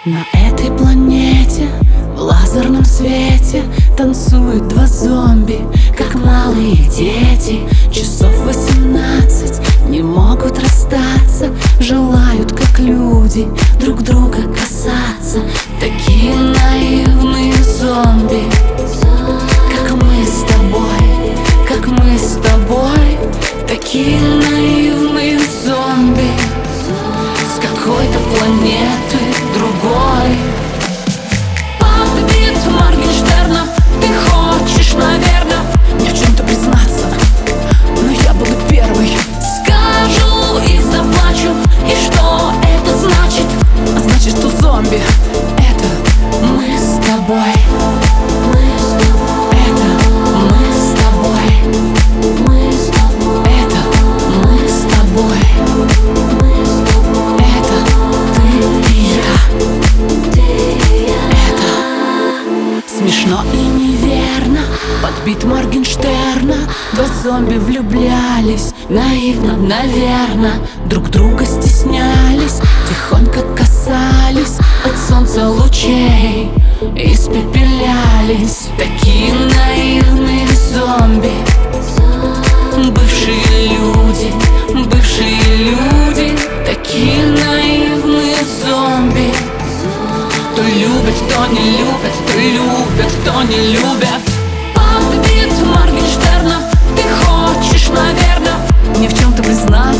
На этой планете в лазерном свете танцуют два зомби, как малые дети. Часов 18, не могут расстаться, желают, как люди, друг друга касаться. Такие наивные зомби, как мы с тобой, как мы с тобой. Такие наивные зомби с какой-то планеты другой. Под бит Моргенштерна ты хочешь, наверное, мне в чем-то признаться, но я буду первый. Скажу и заплачу, и что это значит? А значит, что зомби — это мы с тобой. Смешно и неверно, под бит Моргенштерна два зомби влюблялись, наивно, наверно, друг друга стеснялись, тихонько касались от солнца лучей, испепелялись. Такие наивные зомби, бывшие люди, такие наивные зомби. Кто любит, кто не любит, кто любит, кто не любит. Под бит Моргенштерна ты хочешь, наверное, мне в чем-то признаться.